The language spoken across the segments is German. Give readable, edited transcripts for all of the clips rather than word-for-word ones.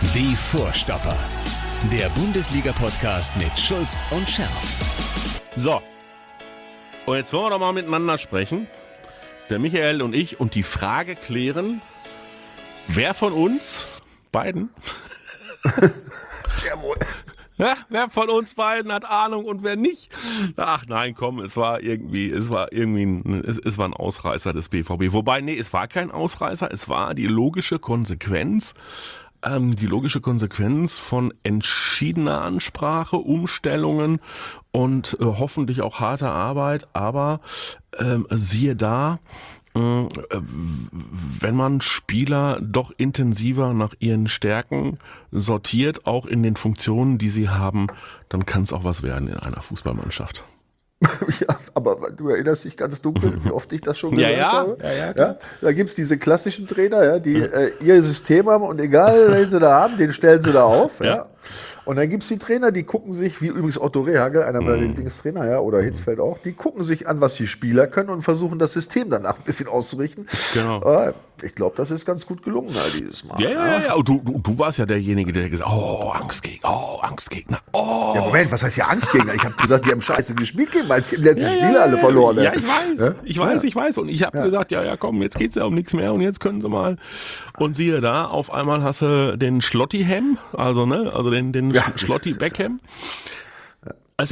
Die Vorstopper. Der Bundesliga-Podcast mit Schulz und Scherf. So. Und jetzt wollen wir doch mal miteinander sprechen. Der Michael und ich und die Frage klären, wer von uns beiden Jawohl. ja, wer von uns beiden hat Ahnung und wer nicht? Ach nein, komm, es war ein Ausreißer des BVB. Wobei, nee, es war kein Ausreißer, es war die logische Konsequenz. Von entschiedener Ansprache, Umstellungen und hoffentlich auch harter Arbeit. Aber siehe da, wenn man Spieler doch intensiver nach ihren Stärken sortiert, auch in den Funktionen, die sie haben, dann kann es auch was werden in einer Fußballmannschaft. Ja, aber du erinnerst dich ganz dunkel, wie oft ich das schon gesagt habe. Ja. Da gibt es diese klassischen Trainer, ja, die ihr System haben und egal, wen sie da haben, den stellen sie da auf. Ja. Und dann gibt es die Trainer, die gucken sich, wie übrigens Otto Rehhagel, einer meiner Lieblingstrainer, ja, oder Hitzfeld auch, die gucken sich an, was die Spieler können und versuchen das System danach ein bisschen auszurichten. Genau. Aber ich glaube, das ist ganz gut gelungen dieses Mal. Ja. Und du warst ja derjenige, der gesagt hat, Angstgegner. Ja, Moment, was heißt hier Angstgegner? Ich habe gesagt, die haben scheiße gespielt gegen die letzten Spiele alle verloren. Ja, ich weiß. Und ich habe gesagt, ja, komm, jetzt geht's ja um nichts mehr und jetzt können sie mal. Und siehe da, auf einmal hast du den Schlotti-Hem, also den Schlotti Beckham. Als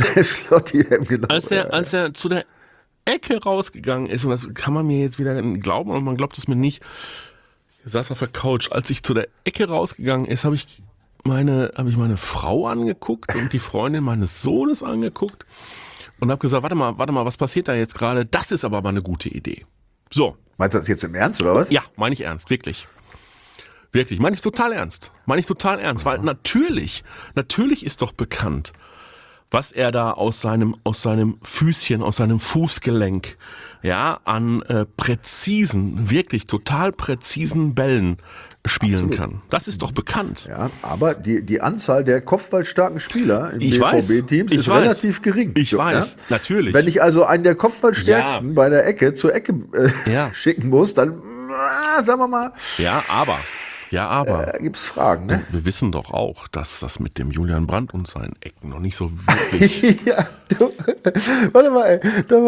er zu der Ecke rausgegangen ist, und das kann man mir jetzt wieder glauben, und man glaubt es mir nicht, ich saß auf der Couch, als ich zu der Ecke rausgegangen ist, habe ich meine Frau angeguckt und die Freundin meines Sohnes angeguckt und habe gesagt, warte mal, was passiert da jetzt gerade? Das ist aber mal eine gute Idee. So. Meinst du das jetzt im Ernst, oder was? Ja, meine ich ernst, wirklich. Wirklich, meine ich total ernst, weil natürlich ist doch bekannt, was er da aus seinem Füßchen, aus seinem Fußgelenk, ja, an wirklich total präzisen Bällen spielen kann. Das ist doch bekannt. Ja, aber die Anzahl der kopfballstarken Spieler im BVB-Teams ist relativ gering. Ich weiß, natürlich. Wenn ich also einen der Kopfballstärksten bei der Ecke zur Ecke schicken muss, dann, sagen wir mal. Ja, aber gibt's Fragen, ne? Wir wissen doch auch, dass das mit dem Julian Brandt und seinen Ecken noch nicht so wirklich. Warte mal,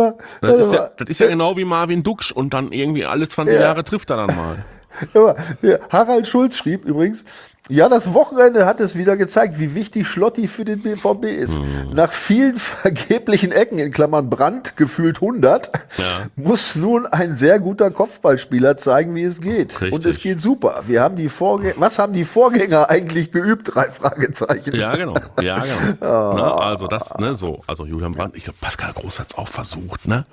Das ist ja genau wie Marvin Duksch und dann irgendwie alle 20 Jahre trifft er dann mal. Harald Schulz schrieb übrigens, ja, das Wochenende hat es wieder gezeigt, wie wichtig Schlotti für den BVB ist. Nach vielen vergeblichen Ecken, in Klammern Brandt, gefühlt 100, muss nun ein sehr guter Kopfballspieler zeigen, wie es geht. Richtig. Und es geht super. Was haben die Vorgänger eigentlich geübt? 3 Fragezeichen. Ja, genau. Also also Julian Brandt, ich glaube, Pascal Groß hat es auch versucht, ne?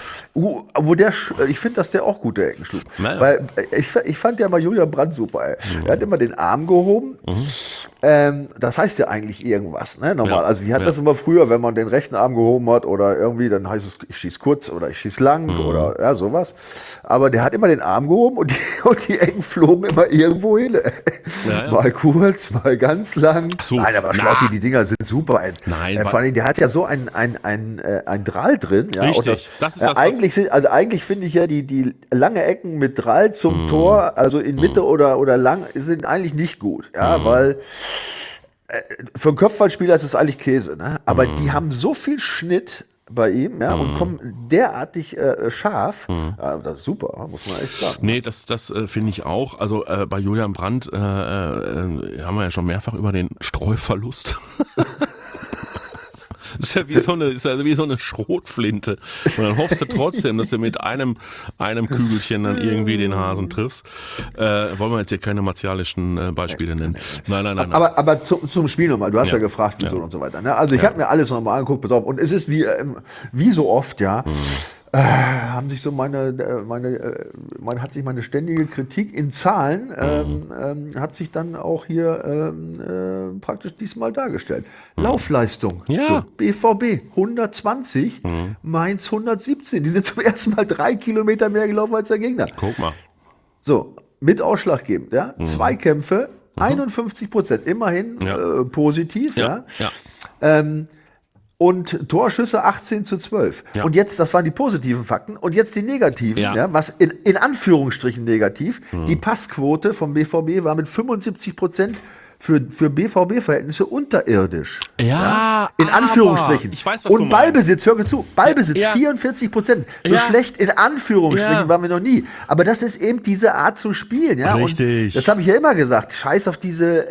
Ich finde, dass der auch gute Ecken schlug. Naja. Weil ich fand ja mal Julian Brandt super. Ey. Er hat immer den Arm gehoben. Das heißt ja eigentlich irgendwas, ne? Normal. Ja. Also wir hatten das immer früher, wenn man den rechten Arm gehoben hat oder irgendwie, dann heißt es, ich schieß kurz oder ich schieß lang oder sowas. Aber der hat immer den Arm gehoben und die Ecken flogen immer irgendwo hin. Ja. Mal kurz, mal ganz lang. So. Nein, aber Schlotti, die Dinger sind super. Nein, vor allem, der hat ja so ein Drall drin. Ja? Richtig. Das ist eigentlich finde ich ja die lange Ecken mit Drall zum Tor, also in Mitte oder lang, sind eigentlich nicht gut. Ja, weil für einen Kopfballspieler ist es eigentlich Käse, ne? Aber die haben so viel Schnitt bei ihm, ja, und kommen derartig scharf. Das ist super, muss man echt sagen. Nee, das finde ich auch. Also bei Julian Brandt haben wir ja schon mehrfach über den Streuverlust. Das ist ja wie so eine Schrotflinte. Und dann hoffst du trotzdem, dass du mit einem Kügelchen dann irgendwie den Hasen triffst. Wollen wir jetzt hier keine martialischen Beispiele nennen. Nein. Aber zum Spiel nochmal. Du hast ja gefragt, wieso und so weiter. Ne? Also ich habe mir alles nochmal angeguckt, pass auf. Und es ist wie so oft, haben sich so meine ständige Kritik in Zahlen hat sich dann auch hier praktisch diesmal dargestellt. Laufleistung. Ja. BVB 120, Mainz 117. Die sind zum ersten Mal 3 Kilometer mehr gelaufen als der Gegner. Guck mal. So, mit ausschlaggebend, ja. Zweikämpfe, 51%, immerhin positiv, ja. Und Torschüsse 18:12. Ja. Und jetzt, das waren die positiven Fakten, und jetzt die negativen, was in Anführungsstrichen negativ. Die Passquote vom BVB war mit 75% für BVB-Verhältnisse unterirdisch. Ja, in Anführungsstrichen. Ich weiß, was und du Ballbesitz, hör mir zu, Ballbesitz, Ja. 44%. So schlecht in Anführungsstrichen waren wir noch nie. Aber das ist eben diese Art zu spielen. Ja? Richtig. Und das habe ich ja immer gesagt. Scheiß auf diese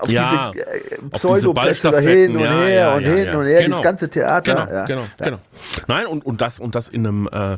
Pseudo-Pässe da hin und her und hin und her, genau. das ganze Theater. Genau. Nein, und das in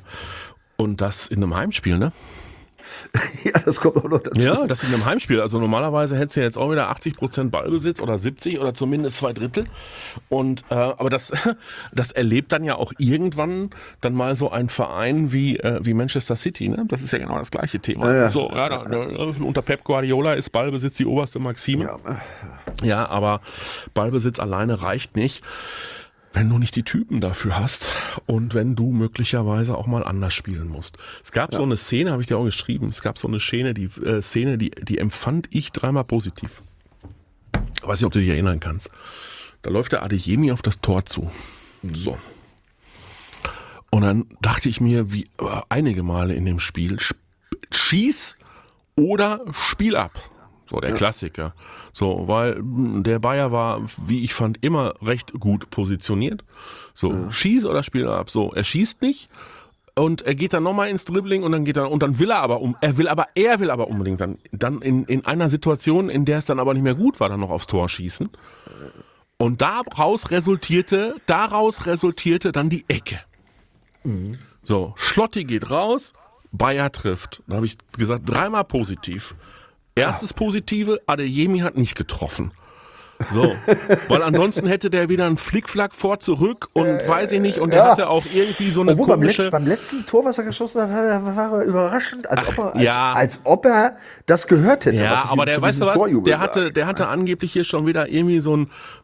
einem Heimspiel, ne? Ja, das kommt auch noch dazu. Ja, das in einem Heimspiel. Also normalerweise hättest du jetzt auch wieder 80% Ballbesitz oder 70 oder zumindest 2/3. Und aber das erlebt dann ja auch irgendwann dann mal so ein Verein wie Manchester City. Ne? Das ist ja genau das gleiche Thema. Ja. So, unter Pep Guardiola ist Ballbesitz die oberste Maxime. Ja, aber Ballbesitz alleine reicht nicht, wenn du nicht die Typen dafür hast und wenn du möglicherweise auch mal anders spielen musst. Es gab so eine Szene, habe ich dir auch geschrieben, es gab so eine Szene, die empfand ich dreimal positiv. Ich weiß nicht, ob du dich erinnern kannst. Da läuft der Adeyemi auf das Tor zu. So. Und dann dachte ich mir, wie einige Male in dem Spiel, schieß oder spiel ab. So, der Klassiker. So, weil der Bayer war, wie ich fand, immer recht gut positioniert. So, schieß oder spiel ab. So, er schießt nicht und er geht dann nochmal ins Dribbling und dann will er aber unbedingt dann in einer Situation, in der es dann aber nicht mehr gut war, dann noch aufs Tor schießen. Und daraus resultierte dann die Ecke. So, Schlotti geht raus, Bayer trifft. Da habe ich gesagt, dreimal positiv. Erstes Positive, Adeyemi hat nicht getroffen. So, weil ansonsten hätte der wieder einen Flickflack vor, zurück und weiß ich nicht, und der hatte auch irgendwie so eine komische... Beim letzten Tor, was er geschossen hat, war er überraschend, als ob er das gehört hätte. Ja, aber der, weißt du was, der hatte angeblich hier schon wieder irgendwie so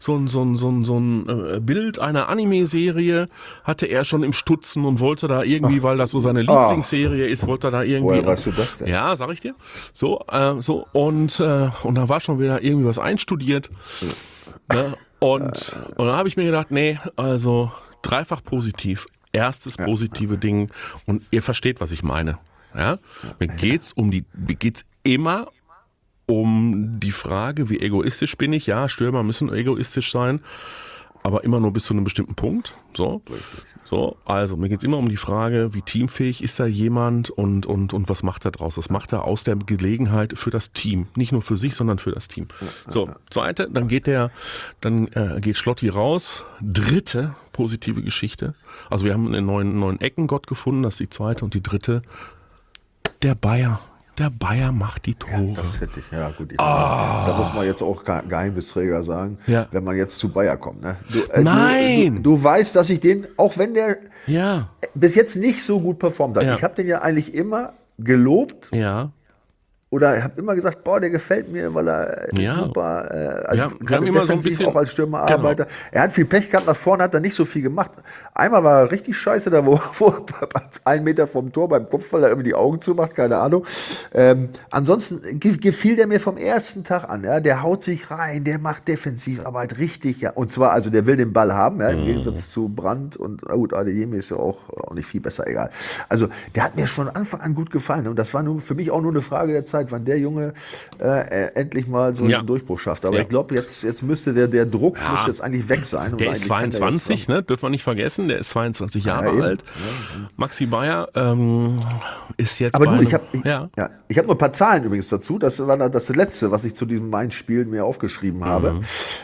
ein Bild einer Anime-Serie, hatte er schon im Stutzen und wollte da irgendwie, weil das so seine Lieblingsserie ist, wollte er da irgendwie... Woher weißt du das denn? Ja, sag ich dir. Und da war schon wieder irgendwie was einstudiert. Ne? Und dann habe ich mir gedacht, nee, also dreifach positiv, erstes positive Ding, und ihr versteht, was ich meine. Ja? Mir geht's immer um die Frage, wie egoistisch bin ich? Ja, Stürmer müssen egoistisch sein, aber immer nur bis zu einem bestimmten Punkt. So, also mir geht's immer um die Frage, wie teamfähig ist da jemand und was macht er draus? Was macht er aus der Gelegenheit für das Team? Nicht nur für sich, sondern für das Team. So, zweite, dann geht Schlotti raus. Dritte positive Geschichte. Also wir haben einen neuen Eckengott gefunden, das ist die zweite, und die dritte, der Bayer. Der Bayer macht die Tore. Ja, das hätte ich, gut. Da muss man jetzt auch Geheimnisträger sagen, wenn man jetzt zu Bayer kommt. Ne? Nein! Du weißt, dass ich den, auch wenn der bis jetzt nicht so gut performt hat, ich habe den ja eigentlich immer gelobt. Ja. Oder habe immer gesagt, der gefällt mir, weil er super wir haben immer so ein bisschen auch als Stürmer arbeitet. Er hat viel Pech gehabt, nach vorne hat er nicht so viel gemacht. Einmal war er richtig scheiße, da wo 1 Meter vom Tor beim Kopfball irgendwie die Augen zumacht, keine Ahnung. Ansonsten gefiel der mir vom ersten Tag an. Ja? Der haut sich rein, der macht Defensivarbeit richtig. Ja. Und zwar, also der will den Ball haben, im Gegensatz zu Brandt, und gut, Adeyemi ist ja auch nicht viel besser, egal. Also der hat mir von Anfang an gut gefallen. Und das war nur für mich auch nur eine Frage der Zeit, wann der Junge endlich mal so einen Durchbruch schafft. Aber ich glaube, jetzt müsste der Druck müsste jetzt eigentlich weg sein. Der ist 22, ne? Dürfen wir nicht vergessen, der ist 22 Jahre alt. Ja. Maxi Bayer ist jetzt aber ich habe noch ein paar Zahlen übrigens dazu. Das war das Letzte, was ich zu diesem Mainz-Spiel mir aufgeschrieben habe.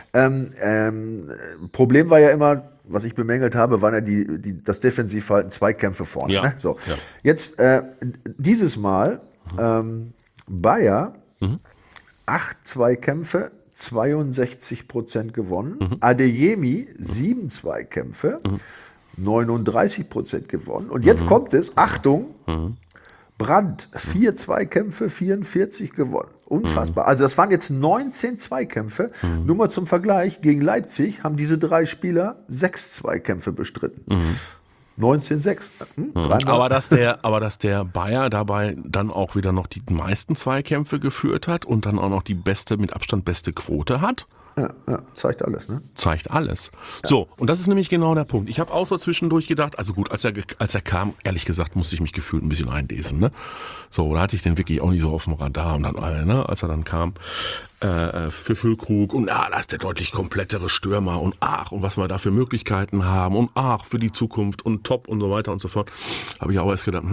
Problem war ja immer, was ich bemängelt habe, waren ja das Defensivverhalten, Zweikämpfe vorne. Ja. Ne? So. Ja. Jetzt dieses Mal Bayer, 8 Zweikämpfe, 62% gewonnen. Adeyemi, 7 Zweikämpfe, 39% gewonnen. Und jetzt kommt es, Achtung, Brandt, 4 Zweikämpfe, 44 gewonnen. Unfassbar. Also das waren jetzt 19 Zweikämpfe. Nur mal zum Vergleich, gegen Leipzig haben diese 3 Spieler 6 Zweikämpfe bestritten. 19,6. Aber dass der Bayer dabei dann auch wieder noch die meisten Zweikämpfe geführt hat und dann auch noch die mit Abstand beste Quote hat. Ja, zeigt alles, ne? Zeigt alles. Ja. So, und das ist nämlich genau der Punkt. Ich habe auch so zwischendurch gedacht, also gut, als er kam, ehrlich gesagt, musste ich mich gefühlt ein bisschen einlesen, ne? So, da hatte ich den wirklich auch nicht so auf dem Radar, und dann, ne, als er dann kam. für Füllkrug und das ist der deutlich komplettere Stürmer und was wir da für Möglichkeiten haben und für die Zukunft und top und so weiter und so fort. Habe ich auch erst gedacht,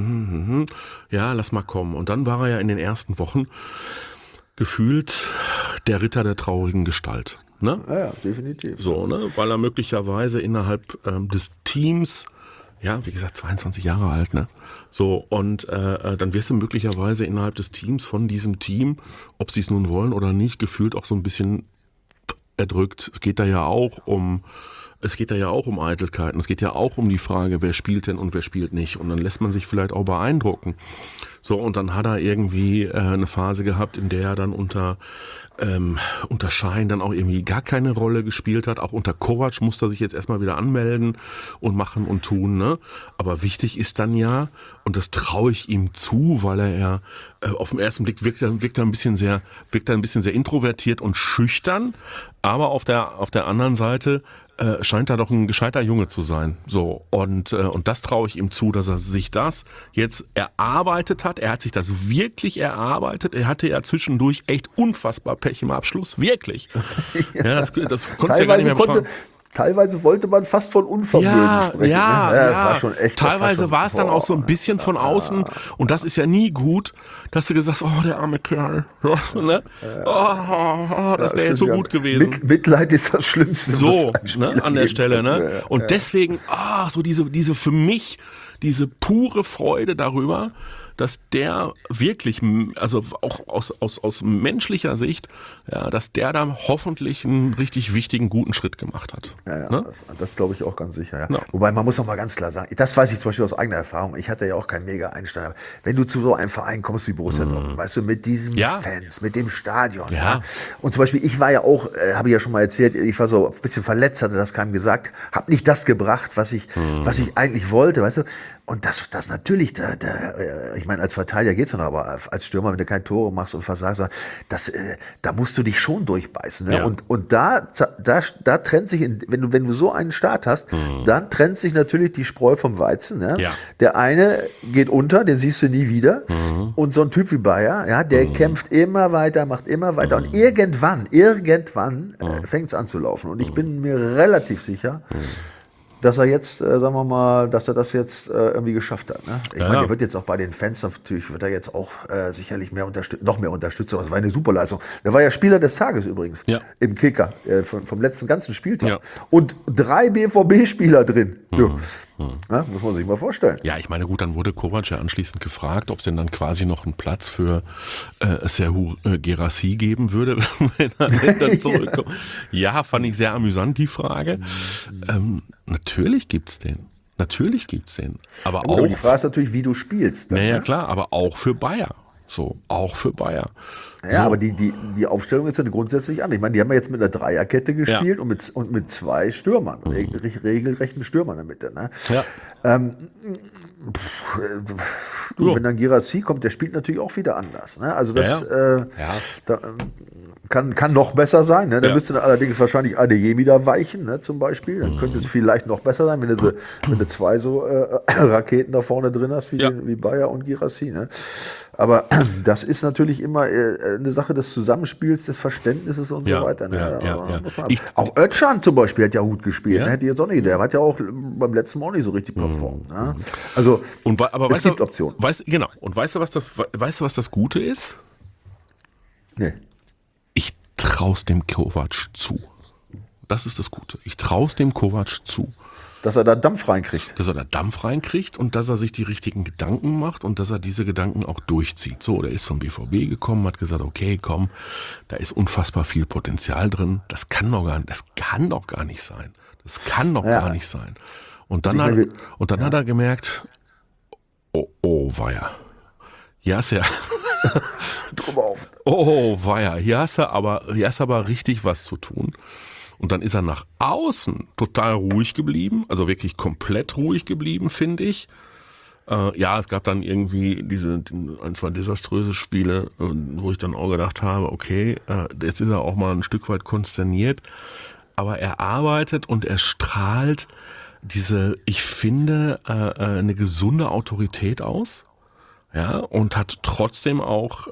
ja, lass mal kommen. Und dann war er ja in den ersten Wochen gefühlt der Ritter der traurigen Gestalt. Ne? Ja, definitiv. So, ne? Weil er möglicherweise innerhalb des Teams, ja, wie gesagt, 22 Jahre alt, ne? So, und dann wirst du möglicherweise innerhalb des Teams von diesem Team, ob sie es nun wollen oder nicht, gefühlt auch so ein bisschen erdrückt. Es geht da ja auch um Eitelkeiten. Es geht ja auch um die Frage, wer spielt denn und wer spielt nicht. Und dann lässt man sich vielleicht auch beeindrucken. So, und dann hat er irgendwie eine Phase gehabt, in der er dann unter Schein dann auch irgendwie gar keine Rolle gespielt hat. Auch unter Kovac musste er sich jetzt erstmal wieder anmelden und machen und tun. Ne? Aber wichtig ist dann ja, und das traue ich ihm zu, weil er auf den ersten Blick wirkt er ein bisschen sehr introvertiert und schüchtern. Aber auf der anderen Seite scheint er doch ein gescheiter Junge zu sein. So, und das traue ich ihm zu, dass er sich das jetzt erarbeitet hat. Er hat sich das wirklich erarbeitet. Er hatte ja zwischendurch echt unfassbar Pech im Abschluss. Wirklich. Ja, das konnte ja gar nicht mehr beschreiben. Teilweise wollte man fast von Unvermögen sprechen. Ja, ne? Das war schon echt. Teilweise war es dann auch so ein bisschen von außen. Und das ist ja nie gut, dass du gesagt hast, der arme Kerl. Ne? Das wäre jetzt so gut gewesen. Mitleid ist das Schlimmste. So, ne, an der Stelle. Ne? Und deswegen, so diese für mich, diese pure Freude darüber, dass der wirklich, also auch aus menschlicher Sicht, ja, dass der da hoffentlich einen richtig wichtigen, guten Schritt gemacht hat. Ja, ne? das glaube ich auch ganz sicher. Ja. Ja. Wobei man muss auch mal ganz klar sagen, das weiß ich zum Beispiel aus eigener Erfahrung, ich hatte ja auch keinen Mega-Einsteiger. Wenn du zu so einem Verein kommst wie Borussia Dortmund, weißt du, mit diesen Fans, mit dem Stadion. Ja. Und zum Beispiel, ich war ja auch, habe ich ja schon mal erzählt, ich war so ein bisschen verletzt, hatte das keinem gesagt, habe nicht das gebracht, was ich eigentlich wollte, weißt du. Und das natürlich, ich meine, als Verteidiger geht's noch, aber als Stürmer, wenn du keine Tore machst und versagst, da musst du dich schon durchbeißen. Ne? Ja. Und da trennt sich, wenn du so einen Start hast, dann trennt sich natürlich die Spreu vom Weizen. Ne? Ja. Der eine geht unter, den siehst du nie wieder. Und so ein Typ wie Bayer, ja, der kämpft immer weiter, macht immer weiter. Und irgendwann fängt es an zu laufen. Und ich bin mir relativ sicher, dass er jetzt, sagen wir mal, dass er das jetzt irgendwie geschafft hat. Ne? Ich meine, der wird jetzt auch bei den Fans natürlich, wird er jetzt auch sicherlich noch mehr Unterstützung. Das war eine super Leistung. Der war ja Spieler des Tages übrigens im Kicker vom letzten ganzen Spieltag. Ja. Und 3 BVB-Spieler drin. Ja, muss man sich mal vorstellen. Ja, ich meine, gut, dann wurde Kovac ja anschließend gefragt, ob es denn dann quasi noch einen Platz für Serhou Guirassy geben würde, wenn er dann zurückkommt. Ja, fand ich sehr amüsant, die Frage. Natürlich gibt's den. Aber gut, auch. Die Frage ist natürlich, wie du spielst. Dann, naja, klar, aber auch für Bayer. So, auch für Bayer. Ja, aber die Aufstellung ist ja grundsätzlich anders. Ich meine, die haben ja jetzt mit einer Dreierkette gespielt und mit 2 Stürmern, regelrechten Stürmern in der Mitte. Ne? Ja. Wenn dann Guirassy kommt, der spielt natürlich auch wieder anders. Ne? Also das kann noch besser sein. Ne? Da müsste dann allerdings wahrscheinlich Adeyemi da weichen, ne, zum Beispiel. Dann könnte es vielleicht noch besser sein, wenn du 2 so Raketen da vorne drin hast, wie Bayer und Guirassy. Ne? Aber das ist natürlich immer eine Sache des Zusammenspiels, des Verständnisses und so weiter. Ne? Auch Özcan zum Beispiel hat ja gut gespielt. Ne? Hätte jetzt auch nicht. Der hat ja auch beim letzten Mal auch nicht so richtig performt. Ne? Also es gibt Optionen. Und weißt du, was das Gute ist? Nee. Ich trau's dem Kovac zu. Das ist das Gute. Ich trau's dem Kovac zu. Dass er da Dampf reinkriegt. Dass er da Dampf reinkriegt und dass er sich die richtigen Gedanken macht und dass er diese Gedanken auch durchzieht. So, der ist zum BVB gekommen, hat gesagt, okay, komm, da ist unfassbar viel Potenzial drin. Das kann doch gar nicht sein. Gar nicht sein. Und dann hat er gemerkt, oh weia. Hier hast du ja. Drüber auf. Oh weia, hier hast du aber richtig was zu tun. Und dann ist er nach außen total ruhig geblieben, also wirklich komplett ruhig geblieben, finde ich. Es gab dann irgendwie ein, 2 desaströse Spiele, wo ich dann auch gedacht habe, okay, jetzt ist er auch mal ein Stück weit konsterniert. Aber er arbeitet und er strahlt ich finde, eine gesunde Autorität aus. Ja, und hat trotzdem auch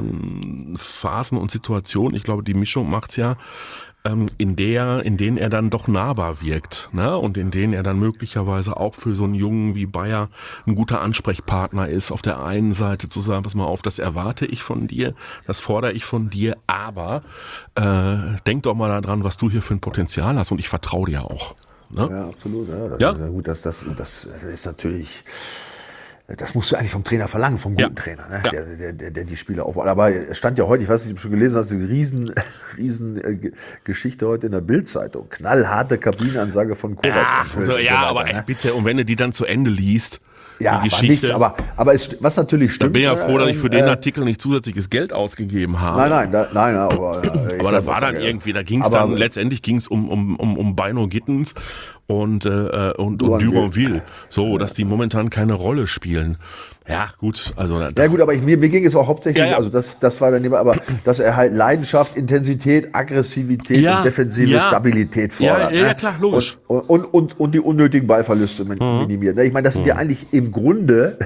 Phasen und Situationen, ich glaube, die Mischung macht's ja, in denen er dann doch nahbar wirkt, ne? Und in denen er dann möglicherweise auch für so einen Jungen wie Bayer ein guter Ansprechpartner ist, auf der einen Seite zu sagen, pass mal auf, das erwarte ich von dir, das fordere ich von dir, aber denk doch mal daran, was du hier für ein Potenzial hast und ich vertraue dir auch. Ne? Ja, absolut. Ja, das Ja. ist ja gut, das ist natürlich... Das musst du eigentlich vom Trainer verlangen, vom guten Trainer, ne? Der die Spieler aufbaut. Aber es stand ja heute, ich weiß nicht, ob du schon gelesen hast, eine riesen Geschichte heute in der Bild-Zeitung. Knallharte Kabinenansage von Kovac. Aber echt bitte, und wenn du die dann zu Ende liest, ja, die Geschichte. aber was natürlich stimmt. Dann bin ich ja froh, dass ich für den Artikel nicht zusätzliches Geld ausgeben habe. Nein, aber das war dann irgendwie, letztendlich ging es um Bino Gittens und Duranville, so, dass die momentan keine Rolle spielen. Ja, gut, also. Ja, gut, aber mir ging es auch hauptsächlich, also das war dann aber, dass er halt Leidenschaft, Intensität, Aggressivität und defensive Stabilität fordert. Ja, klar, logisch. Und die unnötigen Ballverluste minimieren. Ich meine, das sind ja eigentlich im Grunde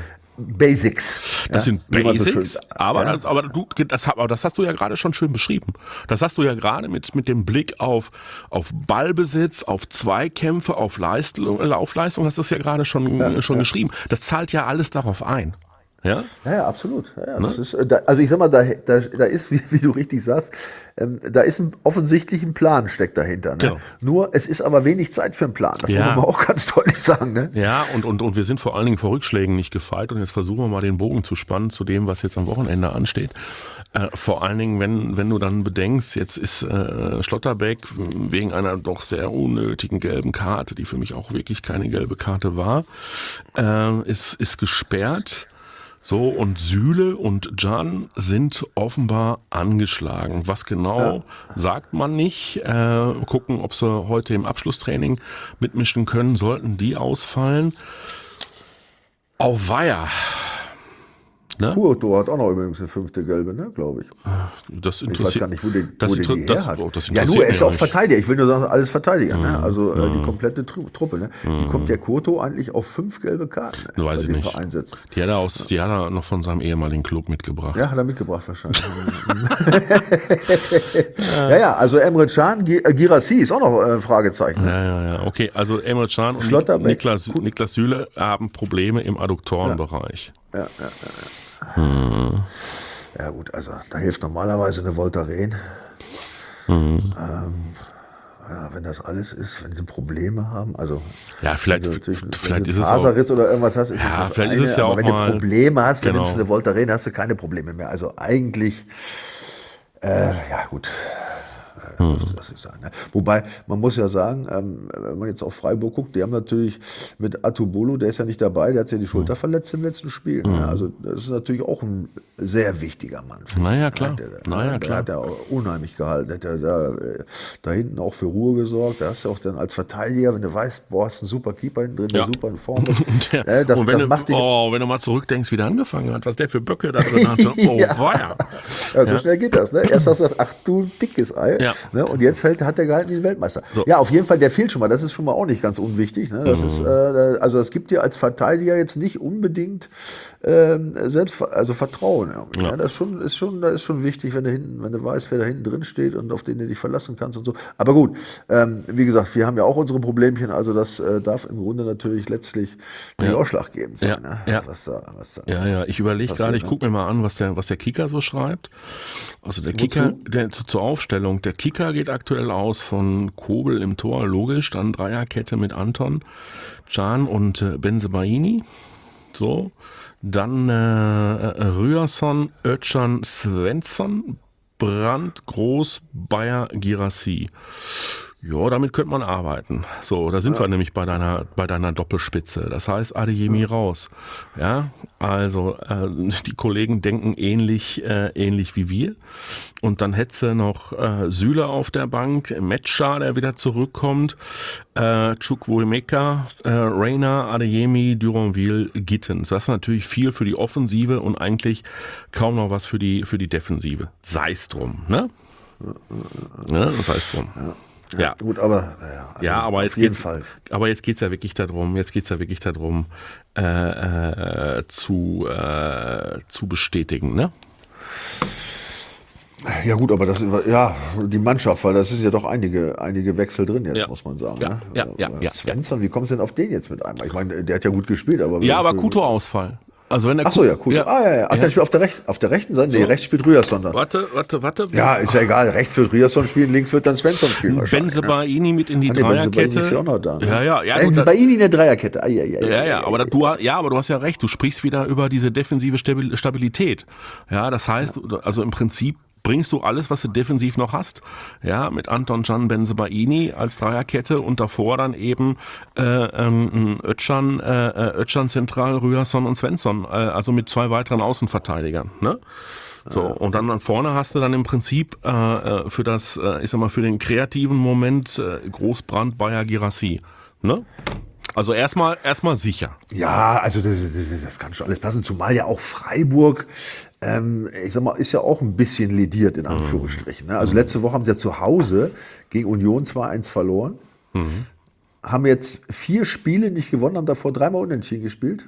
Basics. Das sind Basics, aber das hast du ja gerade schon schön beschrieben. Das hast du ja gerade mit dem Blick auf Ballbesitz, auf Zweikämpfe, auf Laufleistung, hast du es ja gerade schon geschrieben. Das zahlt ja alles darauf ein. Ja? Ja, absolut. Ja, das ist, also ich sag mal, da ist, wie du richtig sagst, da ist offensichtlich ein Plan steckt dahinter. Ne? Genau. Nur, es ist aber wenig Zeit für einen Plan. Das muss man auch ganz deutlich sagen. Ne? Ja, und wir sind vor allen Dingen vor Rückschlägen nicht gefeit. Und jetzt versuchen wir mal den Bogen zu spannen zu dem, was jetzt am Wochenende ansteht. Vor allen Dingen, wenn du dann bedenkst, jetzt ist Schlotterbeck wegen einer doch sehr unnötigen gelben Karte, die für mich auch wirklich keine gelbe Karte war, ist gesperrt. So, und Süle und Can sind offenbar angeschlagen. Was genau, sagt man nicht. Gucken, ob sie heute im Abschlusstraining mitmischen können. Sollten die ausfallen. Auweia. Ne? Kurto hat auch noch übrigens eine 5. Gelbe, ne, glaube ich. Das interessiert, ich weiß gar nicht, wo die her hat. Das ja, nur, er ist ja auch Verteidiger. Ich will nur sagen, alles Verteidiger. Ne? Also die komplette Truppe. Ne? Wie kommt der Kurto eigentlich auf 5 gelbe Karten? Ne? Weiß ich nicht. Die hat er noch von seinem ehemaligen Club mitgebracht. Ja, hat er mitgebracht wahrscheinlich. ja, also Emre Can, Girassi ist auch noch ein Fragezeichen. Ja. Okay, also Emre Can und Niklas Süle haben Probleme im Adduktorenbereich. Ja. Ja gut, also da hilft normalerweise eine Voltaren. Wenn das alles ist, wenn sie Probleme haben, also vielleicht ist es Faserriss oder irgendwas hast, vielleicht ist es ja auch wenn mal, du Probleme hast, dann nimmst du eine Voltaren, hast du keine Probleme mehr. Also eigentlich, gut. Das ich sagen, ne? Wobei, man muss ja sagen, wenn man jetzt auf Freiburg guckt, die haben natürlich mit Atubolo, der ist ja nicht dabei, der hat sich ja die Schulter verletzt im letzten Spiel. Ne? Also das ist natürlich auch ein sehr wichtiger Mann. Naja, klar. Der hat ja unheimlich gehalten. Der hat da hinten auch für Ruhe gesorgt. Da hast du auch dann als Verteidiger, wenn du weißt, hast einen super Keeper hinten drin, der super in Form ist. Wenn du mal zurückdenkst, wie der angefangen hat, was der für Böcke da drin hatte. So schnell geht das. Ne? Erst hast du gesagt, ach du dickes Ei. Ja. Ne? Und jetzt hat er gehalten wie ein Weltmeister. So. Ja, auf jeden Fall, der fehlt schon mal. Das ist schon mal auch nicht ganz unwichtig. Ne? Das ist, also es gibt dir als Verteidiger jetzt nicht unbedingt Vertrauen. Ja. Das ist schon wichtig, wenn du weißt, wer da hinten drin steht und auf den du dich verlassen kannst und so. Aber gut, wie gesagt, wir haben ja auch unsere Problemchen. Also das darf im Grunde natürlich letztlich nicht ausschlaggebend sein. Ne? Ich überlege gerade, ich gucke mir mal an, was der Kicker so schreibt. Also der Kicker, zur Aufstellung, der Kicker geht aktuell aus von Kobel im Tor, logisch, dann Dreierkette mit Anton, Can und Bensebaini. So, dann Ryerson, Özcan, Svensson, Brandt, Groß, Bayer, Girassi. Ja, damit könnte man arbeiten. So, da sind wir nämlich bei deiner Doppelspitze. Das heißt, Adeyemi raus. Ja, also die Kollegen denken ähnlich wie wir. Und dann hättest du noch Süle auf der Bank, Metscher, der wieder zurückkommt, Chukwuemeka, Reina, Adeyemi, Duranville, Gittens. Das ist natürlich viel für die Offensive und eigentlich kaum noch was für die Defensive. Sei's drum, ne? Ja, sei's drum. Ja. Ja. Gut, aber also aber auf jeden Fall. Aber jetzt geht's ja wirklich darum, zu bestätigen, ne? Ja gut, aber die Mannschaft, weil das sind ja doch einige Wechsel drin jetzt, muss man sagen. Svensson, wie kommst du denn auf den jetzt mit einmal? Ich meine, der hat ja gut gespielt, aber... Ja, aber Kuto-Ausfall. Also wenn der Kuto. Ach, der spielt auf der rechten Seite? Nee, rechts spielt Rührson dann. Warte. Ja, ist ja egal. Rechts wird Rührson spielen, links wird dann Svensson spielen wahrscheinlich. Bensebaini mit in die Dreierkette. Ist ja auch noch da, ne? Ja. Bensebaini in der Dreierkette. Aber du hast ja recht. Du sprichst wieder über diese defensive Stabilität. Ja, das heißt, also im Prinzip bringst du alles, was du defensiv noch hast, ja, mit Anton Can Bensebaini als Dreierkette und davor dann eben Özcan zentral, Rührson und Svensson, also mit 2 weiteren Außenverteidigern, ne? So, und dann vorne hast du dann im Prinzip für den kreativen Moment Großbrand, Bayer, Girassi, ne? Also erstmal sicher. Ja, also das kann schon alles passen, zumal ja auch Freiburg, ich sag mal, ist ja auch ein bisschen lediert in Anführungsstrichen. Ne? Also letzte Woche haben sie ja zu Hause gegen Union 2-1 verloren, haben jetzt 4 Spiele nicht gewonnen, haben davor 3-mal unentschieden gespielt.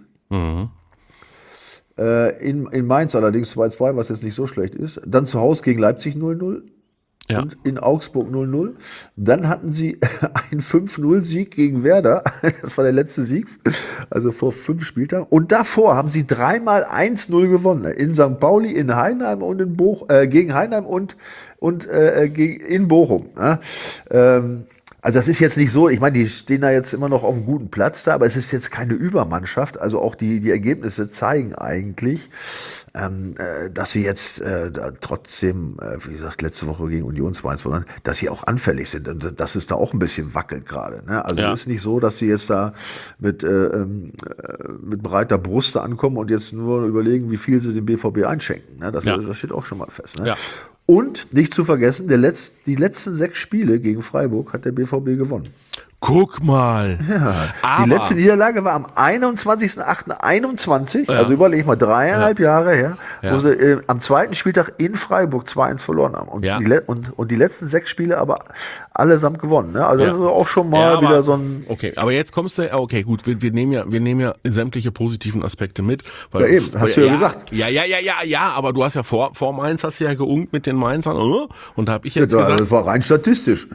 In Mainz allerdings 2-2, was jetzt nicht so schlecht ist. Dann zu Hause gegen Leipzig 0-0. Ja. Und in Augsburg 0-0. Dann hatten sie einen 5-0-Sieg gegen Werder. Das war der letzte Sieg, also vor 5 Spieltagen. Und davor haben sie 3-mal 1-0 gewonnen. In St. Pauli, in Heinheim und gegen Heinheim und in Bochum. Also das ist jetzt nicht so, ich meine, die stehen da jetzt immer noch auf einem guten Platz da, aber es ist jetzt keine Übermannschaft. Also auch die Ergebnisse zeigen eigentlich, dass sie jetzt trotzdem, wie gesagt, letzte Woche gegen Union 2-1 verloren, dass sie auch anfällig sind und dass es da auch ein bisschen wackelt gerade. Ne? Also es ist nicht so, dass sie jetzt da mit breiter Brust da ankommen und jetzt nur überlegen, wie viel sie dem BVB einschenken. Ne? Das steht auch schon mal fest. Ne? Ja. Und nicht zu vergessen, die letzten 6 Spiele gegen Freiburg hat der BVB gewonnen. Guck mal. Ja, die letzte Niederlage war am 21.08.21, also überleg mal, 3,5 Jahre her, wo sie am 2. Spieltag in Freiburg 2-1 verloren haben. Und, die letzten 6 Spiele aber allesamt gewonnen. Ne? Also das ist auch schon mal wieder so ein... Okay, aber jetzt kommst du, okay gut, wir nehmen ja sämtliche positiven Aspekte mit. Weil ja eben, hast du ja gesagt. Ja, aber du hast ja vor Mainz hast du ja geunkt mit den Mainzern, und da habe ich jetzt gesagt... Das war rein statistisch.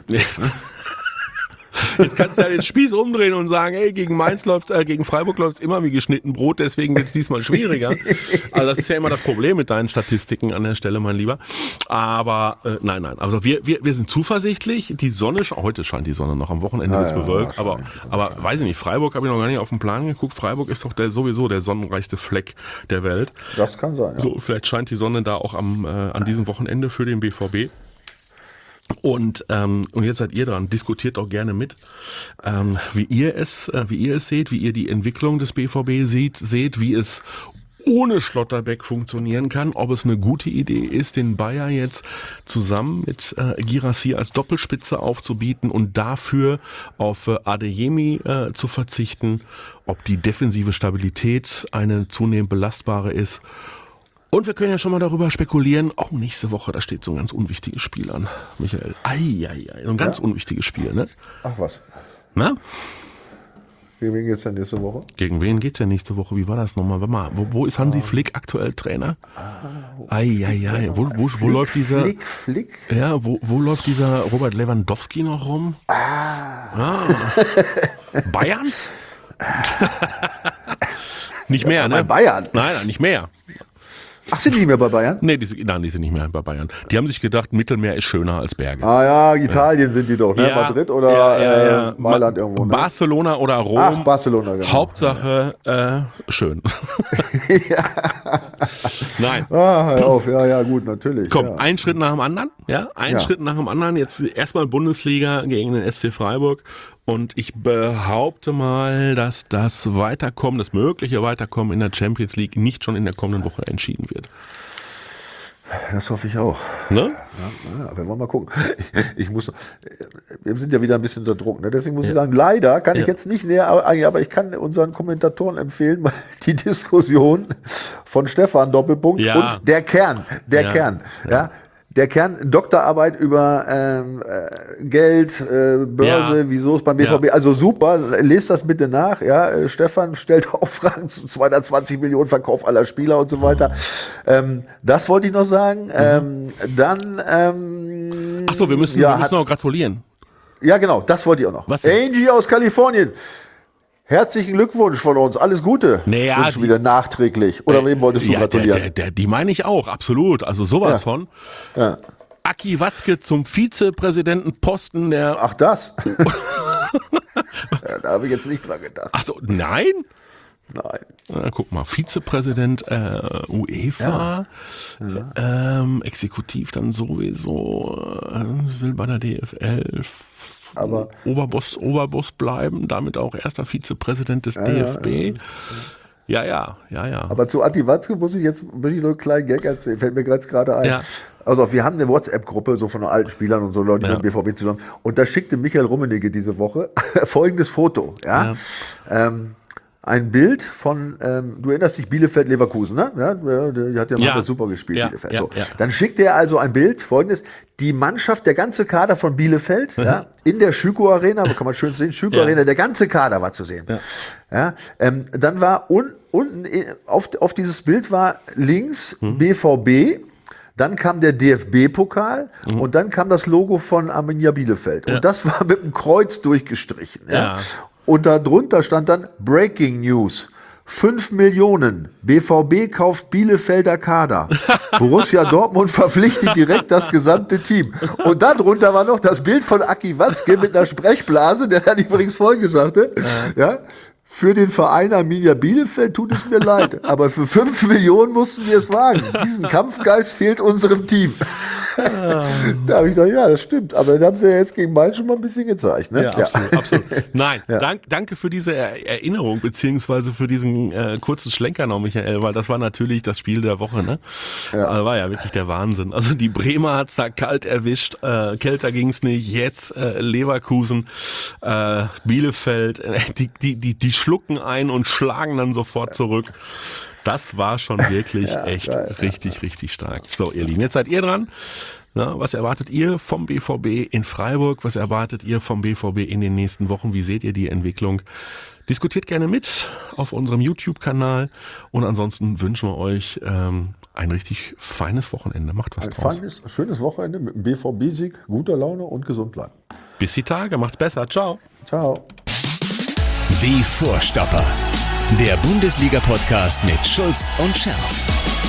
Jetzt kannst du ja den Spieß umdrehen und sagen, ey, gegen Freiburg läuft es immer wie geschnitten Brot, deswegen wird es diesmal schwieriger. Also das ist ja immer das Problem mit deinen Statistiken an der Stelle, mein Lieber. Aber nein. Also wir sind zuversichtlich. Die Sonne, heute scheint die Sonne noch, am Wochenende wird es bewölkt. Aber weiß ich nicht, Freiburg habe ich noch gar nicht auf den Plan geguckt. Freiburg ist doch sowieso der sonnenreichste Fleck der Welt. Das kann sein, ja. So, vielleicht scheint die Sonne da auch an diesem Wochenende für den BVB. Und jetzt seid ihr dran, diskutiert auch gerne mit, wie ihr es seht, wie ihr die Entwicklung des BVB seht, wie es ohne Schlotterbeck funktionieren kann, ob es eine gute Idee ist, den Bayer jetzt zusammen mit Girassi als Doppelspitze aufzubieten und dafür auf Adeyemi zu verzichten, ob die defensive Stabilität eine zunehmend belastbare ist. Und wir können ja schon mal darüber spekulieren, nächste Woche, da steht so ein ganz unwichtiges Spiel an, Michael. So ein ganz unwichtiges Spiel, ne? Ach was. Na? Gegen wen geht's denn nächste Woche? Gegen wen geht's denn nächste Woche? Wie war das nochmal? Warte mal, wo ist Hansi Flick aktuell Trainer? Wo läuft dieser... Flick? Ja, wo läuft dieser Robert Lewandowski noch rum? Bayern? Nicht mehr, ne? Bayern? Nein, nicht mehr. Ach, sind die nicht mehr bei Bayern? Nee, die sind nicht mehr bei Bayern. Die haben sich gedacht, Mittelmeer ist schöner als Berge. Ah ja, Italien sind die doch, ne? Ja, Madrid oder Mailand irgendwo, ne? Barcelona oder Rom. Ach, Barcelona, genau. Hauptsache schön. Nein. Hör auf, ja, gut, natürlich. Komm, ein Schritt nach dem anderen. Schritt nach dem anderen. Jetzt erstmal Bundesliga gegen den SC Freiburg. Und ich behaupte mal, dass das mögliche Weiterkommen in der Champions League nicht schon in der kommenden Woche entschieden wird. Das hoffe ich auch. Ne? Ja, wir wollen mal gucken. Wir sind ja wieder ein bisschen unter Druck, ne? Deswegen muss ich sagen, leider kann ich jetzt nicht näher eingehen, aber ich kann unseren Kommentatoren empfehlen, mal die Diskussion von Stefan Doppelpunkt und der Kern. Ja. Der Kern, Doktorarbeit über Geld, Börse, wieso es beim BVB, also super, lest das bitte nach, ja, Stefan stellt auch Fragen zu 220 Millionen Verkauf aller Spieler und so weiter. Das wollte ich noch sagen. Dann, Achso, wir müssen noch gratulieren. Ja, genau, das wollte ich auch noch. Was denn? Angie aus Kalifornien. Herzlichen Glückwunsch von uns, alles Gute. Naja, schon wieder nachträglich. Oder wem wolltest du gratulieren? Die meine ich auch, absolut. Also sowas von. Ja. Aki Watzke zum Vizepräsidentenposten der... Ach, das? Ja, da habe ich jetzt nicht dran gedacht. Ach so, nein? Nein. Na, guck mal, Vizepräsident UEFA, Exekutiv dann sowieso, will bei der DFL aber Oberboss bleiben, damit auch erster Vizepräsident des DFB. Ja. Aber zu Atti Watzke will ich nur einen kleinen Gag erzählen, fällt mir gerade ein. Ja. Also wir haben eine WhatsApp-Gruppe so von alten Spielern und so Leute, die mit BVB zusammen. Und da schickte Michael Rummenigge diese Woche folgendes Foto. Ja. Ein Bild von, du erinnerst dich, Bielefeld-Leverkusen, ne? Ja, die hat ja super gespielt, Bielefeld. So. Dann schickt er also ein Bild, folgendes, die Mannschaft, der ganze Kader von Bielefeld, in der Schüko-Arena, kann man schön sehen, Schüko-Arena, der ganze Kader war zu sehen. Ja. Dann war unten auf dieses Bild war links BVB, dann kam der DFB-Pokal und dann kam das Logo von Arminia Bielefeld. Und das war mit einem Kreuz durchgestrichen. Ja. Und darunter stand dann Breaking News. 5 Millionen. BVB kauft Bielefelder Kader. Borussia Dortmund verpflichtet direkt das gesamte Team. Und darunter war noch das Bild von Aki Watzke mit einer Sprechblase, der dann übrigens Folgendes sagte. Ja. Für den Verein Arminia Bielefeld tut es mir leid, aber für 5 Millionen mussten wir es wagen. Diesen Kampfgeist fehlt unserem Team. Da habe ich gedacht, ja, das stimmt. Aber dann haben sie ja jetzt gegen Mainz schon mal ein bisschen gezeigt. Ne? Ja, absolut. Nein, danke für diese Erinnerung, beziehungsweise für diesen kurzen Schlenker noch, Michael, weil das war natürlich das Spiel der Woche. Ne? Ja. Also war ja wirklich der Wahnsinn. Also die Bremer hat es da kalt erwischt, kälter ging es nicht. Jetzt Leverkusen, Bielefeld, die schlucken ein und schlagen dann sofort zurück. Das war schon wirklich richtig stark. So, ihr Lieben, jetzt seid ihr dran. Na, was erwartet ihr vom BVB in Freiburg? Was erwartet ihr vom BVB in den nächsten Wochen? Wie seht ihr die Entwicklung? Diskutiert gerne mit auf unserem YouTube-Kanal. Und ansonsten wünschen wir euch ein richtig feines Wochenende. Macht was draus. Ein schönes Wochenende mit dem BVB-Sieg, guter Laune und gesund bleiben. Bis die Tage, macht's besser. Ciao. Ciao. Die Vorstopper. Der Bundesliga-Podcast mit Schulz und Scherf.